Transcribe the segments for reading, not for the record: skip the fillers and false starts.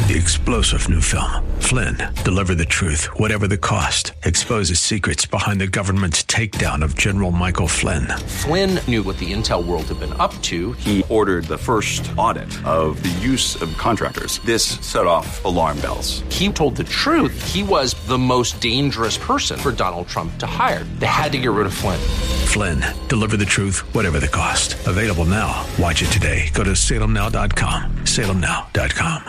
The explosive new film, Flynn, deliver the truth, whatever the cost, exposes secrets behind the government's takedown of General Michael Flynn. Flynn knew what the intel world had been up to. He ordered the first audit of the use of contractors. This set off alarm bells. He told the truth. He was the most dangerous person for Donald Trump to hire. They had to get rid of Flynn. Flynn, deliver the truth, whatever the cost. Available now. Watch it today. Go to salemnow.com. salemnow.com.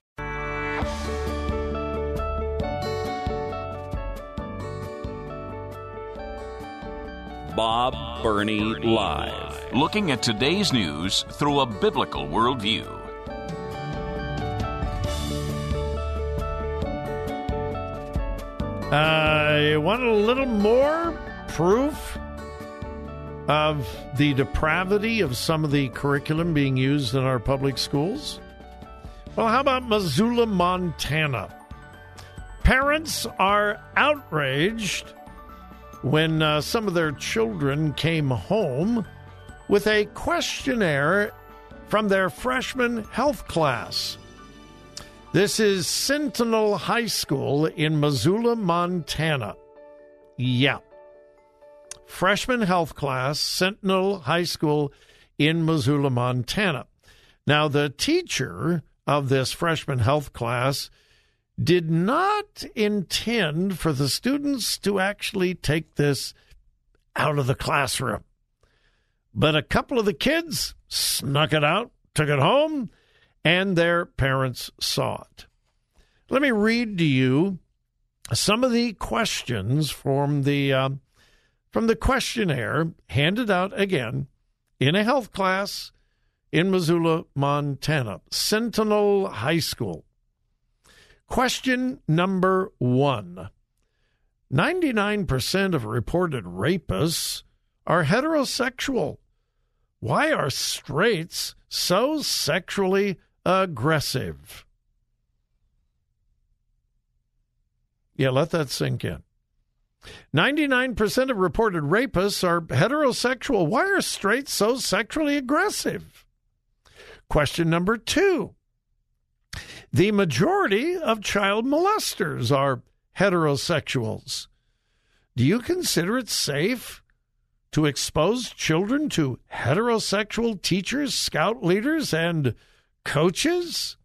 Bob Burney Live. Looking at today's news through a biblical worldview. You want a little more proof of the depravity of some of the curriculum being used in our public schools? Well, how about Missoula, Montana? Parents are outraged when some of their children came home with a questionnaire from their freshman health class. This is Sentinel High School in Missoula, Montana. Yeah. Freshman health class, Sentinel High School in Missoula, Montana. Now, the teacher of this freshman health class did not intend for the students to actually take this out of the classroom. But a couple of the kids snuck it out, took it home, and their parents saw it. Let me read to you some of the questions from the questionnaire handed out again in a health class in Missoula, Montana, Sentinel High School. Question number 1. 99% of reported rapists are heterosexual. Why are straights so sexually aggressive? Yeah, let that sink in. 99% of reported rapists are heterosexual. Why are straights so sexually aggressive? Question number 2. The majority of child molesters are heterosexuals. Do you consider it safe to expose children to heterosexual teachers, scout leaders, and coaches?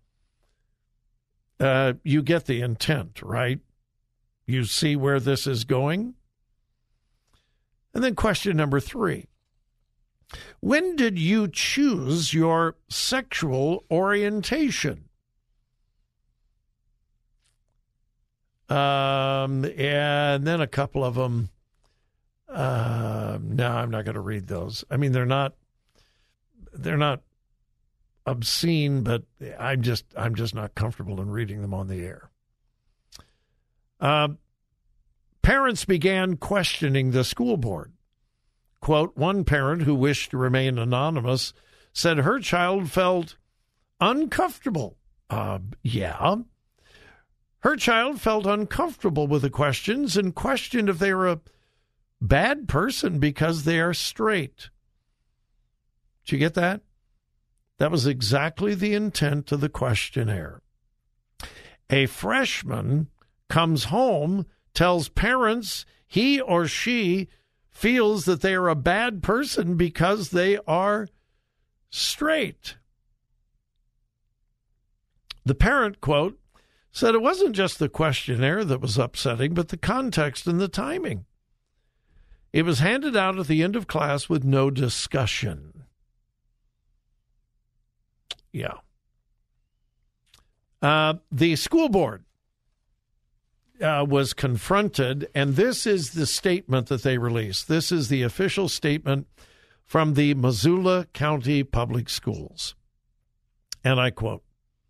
You get the intent, right? You see where this is going? And then question number 3. When did you choose your sexual orientation? And then a couple of them. No, I'm not going to read those. I mean, they're not obscene, but I'm just not comfortable in reading them on the air. Parents began questioning the school board. Quote, one parent who wished to remain anonymous said her child felt uncomfortable. Yeah. Her child felt uncomfortable with the questions and questioned if they were a bad person because they are straight. Did you get that? That was exactly the intent of the questionnaire. A freshman comes home, tells parents he or she feels that they are a bad person because they are straight. The parent, quote, said it wasn't just the questionnaire that was upsetting, but the context and the timing. It was handed out at the end of class with no discussion. Yeah. The school board was confronted, and this is the statement that they released. This is the official statement from the Missoula County Public Schools. And I quote,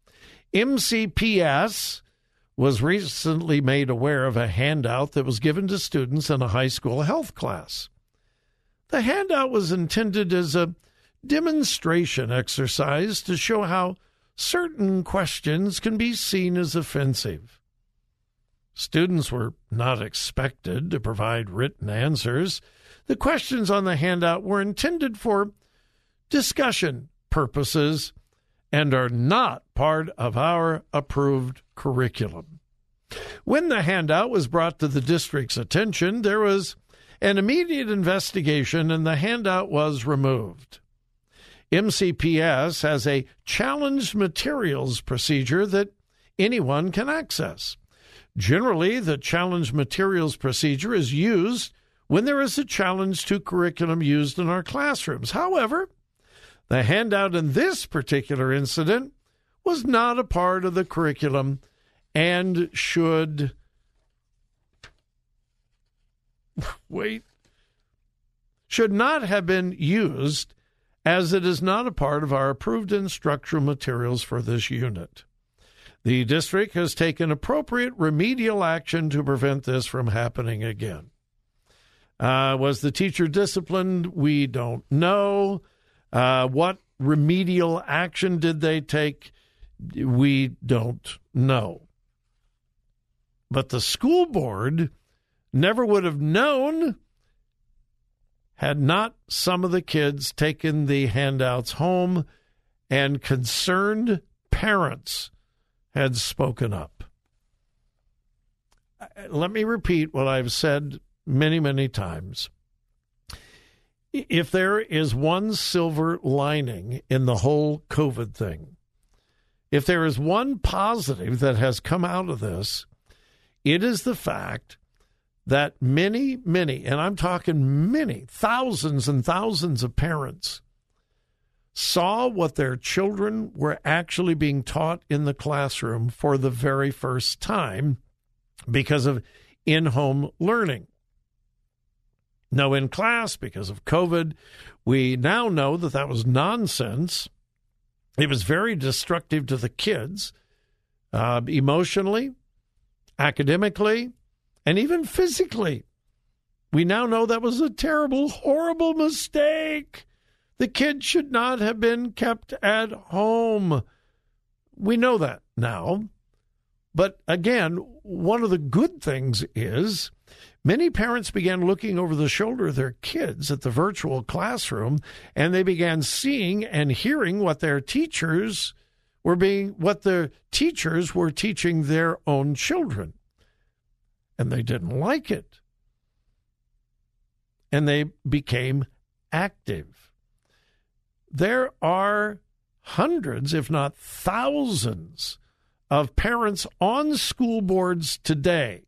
MCPS was recently made aware of a handout that was given to students in a high school health class. The handout was intended as a demonstration exercise to show how certain questions can be seen as offensive. Students were not expected to provide written answers. The questions on the handout were intended for discussion purposes and are not part of our approved curriculum. When the handout was brought to the district's attention, there was an immediate investigation and the handout was removed. MCPS has a challenged materials procedure that anyone can access. Generally, the challenged materials procedure is used when there is a challenge to curriculum used in our classrooms. However, the handout in this particular incident was not a part of the curriculum and should not have been used, as it is not a part of our approved instructional materials for this unit. The district has taken appropriate remedial action to prevent this from happening again. Was the teacher disciplined? We don't know. What remedial action did they take? We don't know. But the school board never would have known had not some of the kids taken the handouts home and concerned parents had spoken up. Let me repeat what I've said many, many times. If there is one silver lining in the whole COVID thing, if there is one positive that has come out of this, it is the fact that many, and I'm talking many, thousands and thousands of parents saw what their children were actually being taught in the classroom for the very first time because of in-home learning. No in class because of COVID. We now know that that was nonsense. It was very destructive to the kids, emotionally, academically, and even physically. We now know that was a terrible, horrible mistake. The kids should not have been kept at home. We know that now. But again, one of the good things is many parents began looking over the shoulder of their kids at the virtual classroom, and they began seeing and hearing what their teachers were teaching their own children. And they didn't like it. And they became active. There are hundreds, if not thousands, of parents on school boards today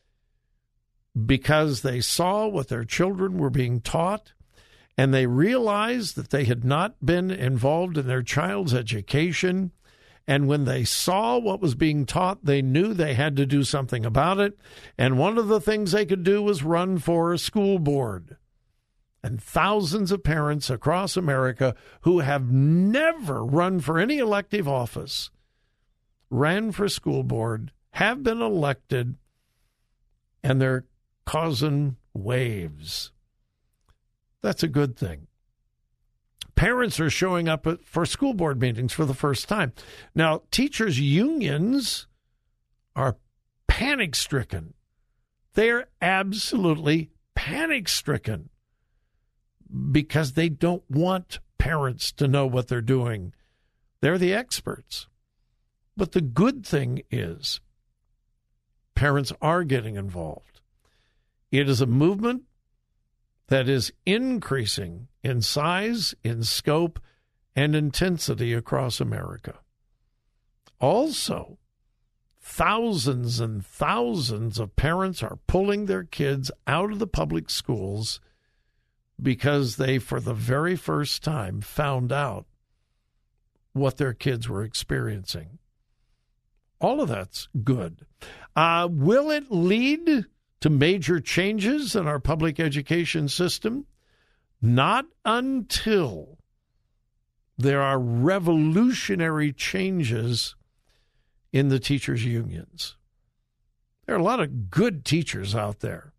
because they saw what their children were being taught and they realized that they had not been involved in their child's education. And when they saw what was being taught, they knew they had to do something about it. And one of the things they could do was run for a school board. And thousands of parents across America who have never run for any elective office ran for school board, have been elected, and they're causing waves. That's a good thing. Parents are showing up for school board meetings for the first time. Now, teachers' unions are panic-stricken. They are absolutely panic-stricken because they don't want parents to know what they're doing. They're the experts. But the good thing is parents are getting involved. It is a movement that is increasing in size, in scope, and intensity across America. Also, thousands and thousands of parents are pulling their kids out of the public schools because they, for the very first time, found out what their kids were experiencing. All of that's good. Will it lead to major changes in our public education system? Not until there are revolutionary changes in the teachers' unions. There are a lot of good teachers out there,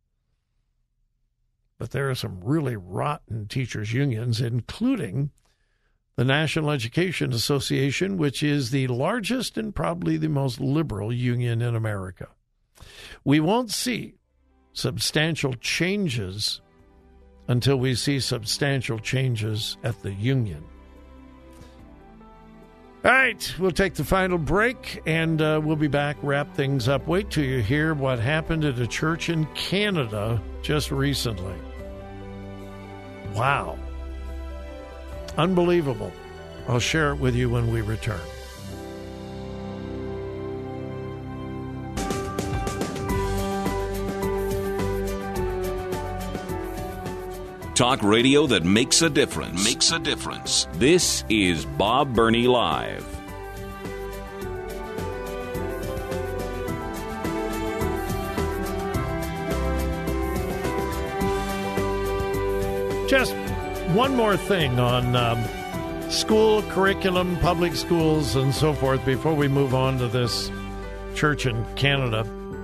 but there are some really rotten teachers' unions, including the National Education Association, which is the largest and probably the most liberal union in America. We won't see substantial changes until we see substantial changes at the union. All right, we'll take the final break, and we'll be back, wrap things up. Wait till you hear what happened at a church in Canada just recently. Wow. Unbelievable. I'll share it with you when we return. Talk radio that makes a difference. Makes a difference. This is Bob Burney Live. Just one more thing on school curriculum, public schools, and so forth before we move on to this church in Canada.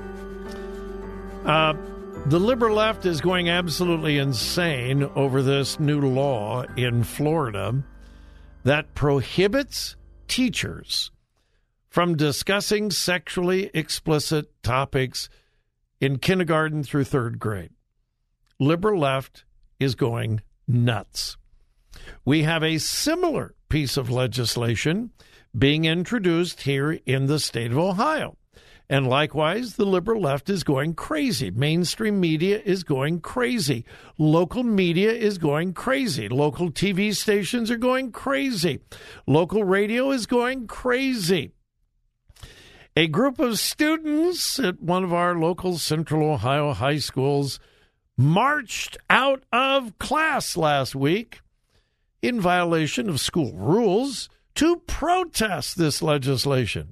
The liberal left is going absolutely insane over this new law in Florida that prohibits teachers from discussing sexually explicit topics in kindergarten through third grade. Liberal left is going nuts. We have a similar piece of legislation being introduced here in the state of Ohio. And likewise, the liberal left is going crazy. Mainstream media is going crazy. Local media is going crazy. Local TV stations are going crazy. Local radio is going crazy. A group of students at one of our local Central Ohio high schools marched out of class last week in violation of school rules to protest this legislation.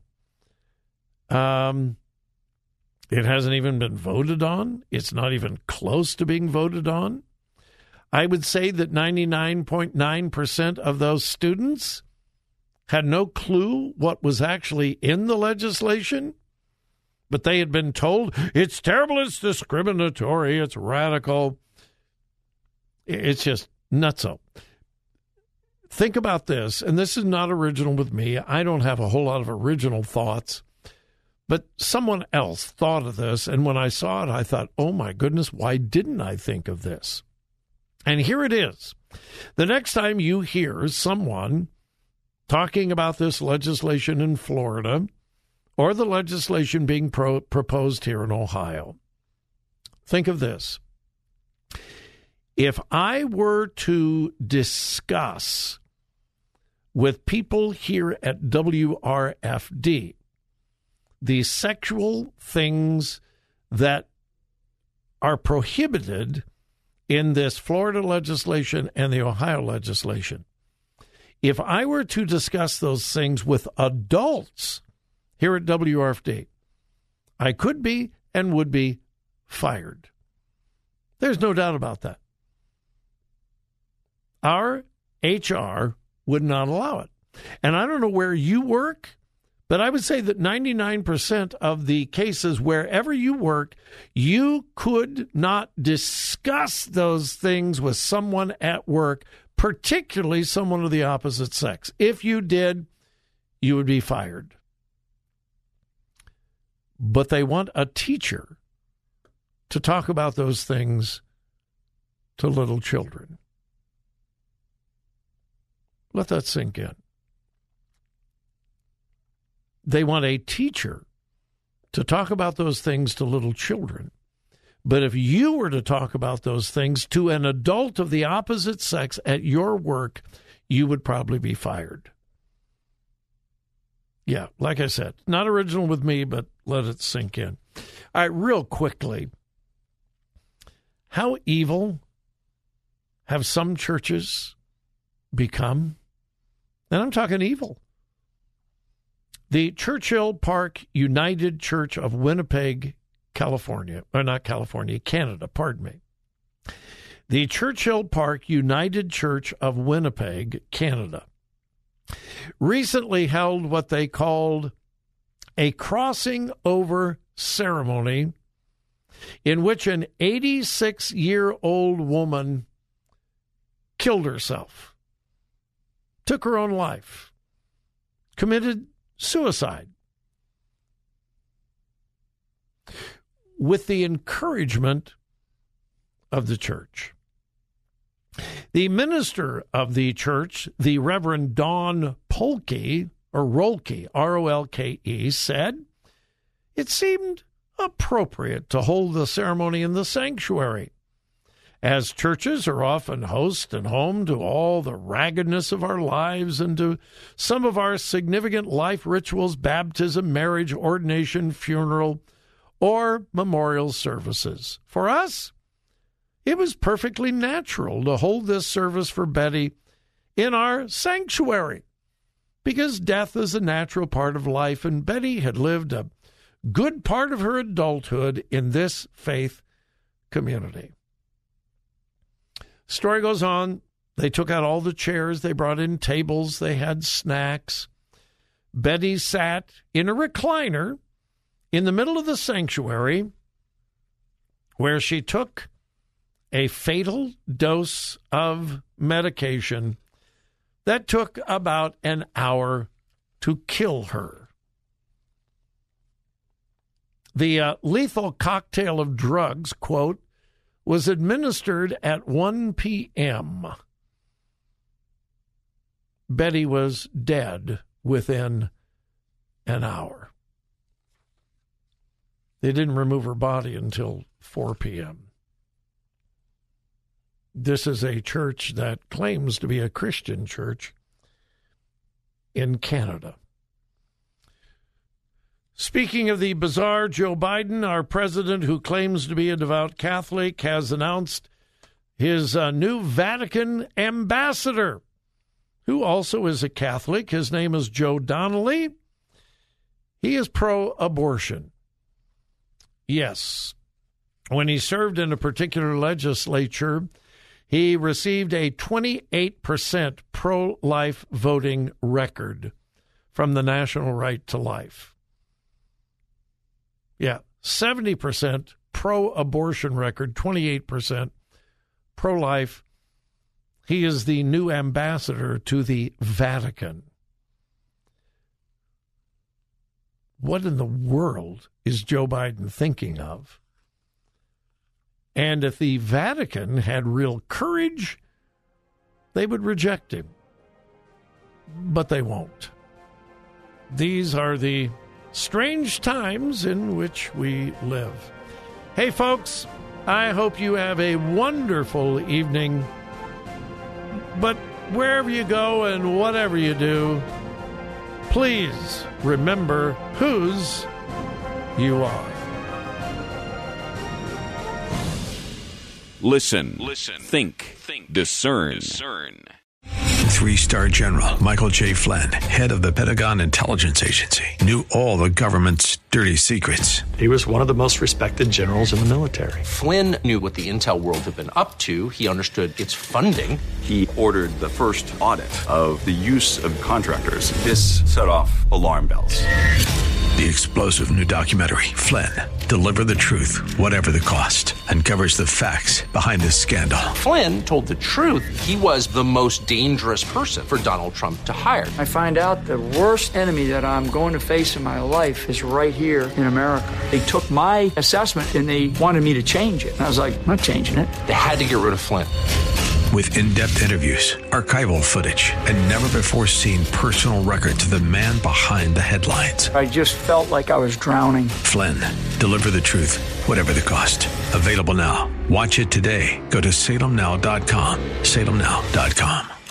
It hasn't even been voted on. It's not even close to being voted on. I would say that 99.9% of those students had no clue what was actually in the legislation, but they had been told it's terrible, it's discriminatory, it's radical. It's just nutso. Think about this, and this is not original with me. I don't have a whole lot of original thoughts. But someone else thought of this, and when I saw it, I thought, oh, my goodness, why didn't I think of this? And here it is. The next time you hear someone talking about this legislation in Florida or the legislation being proposed here in Ohio, think of this. If I were to discuss with people here at WRFD the sexual things that are prohibited in this Florida legislation and the Ohio legislation, if I were to discuss those things with adults here at WRFD, I could be and would be fired. There's no doubt about that. Our HR would not allow it. And I don't know where you work, but I would say that 99% of the cases, wherever you work, you could not discuss those things with someone at work, particularly someone of the opposite sex. If you did, you would be fired. But they want a teacher to talk about those things to little children. Let that sink in. They want a teacher to talk about those things to little children. But if you were to talk about those things to an adult of the opposite sex at your work, you would probably be fired. Yeah, like I said, not original with me, but let it sink in. All right, real quickly, how evil have some churches become? And I'm talking evil. The Churchill Park United Church of Winnipeg, Canada, pardon me. The Churchill Park United Church of Winnipeg, Canada, recently held what they called a crossing over ceremony in which an 86-year-old woman killed herself, took her own life, committed suicide, with the encouragement of the church. The minister of the church, the Reverend Don Polkey, or Rolke, R-O-L-K-E, said it seemed appropriate to hold the ceremony in the sanctuary, as churches are often host and home to all the raggedness of our lives and to some of our significant life rituals, baptism, marriage, ordination, funeral, or memorial services. For us, it was perfectly natural to hold this service for Betty in our sanctuary, because death is a natural part of life, and Betty had lived a good part of her adulthood in this faith community. Story goes on. They took out all the chairs. They brought in tables. They had snacks. Betty sat in a recliner in the middle of the sanctuary where she took a fatal dose of medication that took about an hour to kill her. The lethal cocktail of drugs, quote, was administered at 1 p.m. Betty was dead within an hour. They didn't remove her body until 4 p.m. This is a church that claims to be a Christian church in Canada. Speaking of the bizarre, Joe Biden, our president, who claims to be a devout Catholic, has announced his new Vatican ambassador, who also is a Catholic. His name is Joe Donnelly. He is pro-abortion. Yes. When he served in a particular legislature, he received a 28% pro-life voting record from the National Right to Life. Yeah, 70% pro-abortion record, 28% pro-life. He is the new ambassador to the Vatican. What in the world is Joe Biden thinking of? And if the Vatican had real courage, they would reject him. But they won't. These are the strange times in which we live. Hey, folks, I hope you have a wonderful evening. But wherever you go and whatever you do, please remember whose you are. Listen. Think. Discern. 3-star General Michael J. Flynn, head of the Pentagon Intelligence Agency, knew all the government's dirty secrets. He was one of the most respected generals in the military. Flynn knew what the intel world had been up to. He understood its funding. He ordered the first audit of the use of contractors. This set off alarm bells. The explosive new documentary, Flynn, Deliver the Truth, Whatever the Cost, uncovers the facts behind this scandal. Flynn told the truth. He was the most dangerous person for Donald Trump to hire. I find out the worst enemy that I'm going to face in my life is right here in America. They took my assessment and they wanted me to change it. And I was like, I'm not changing it. They had to get rid of Flynn. With in-depth interviews, archival footage, and never-before-seen personal records of the man behind the headlines. I just felt like I was drowning. Flynn, Deliver the Truth, Whatever the Cost. Available now. Watch it today. Go to salemnow.com. salemnow.com.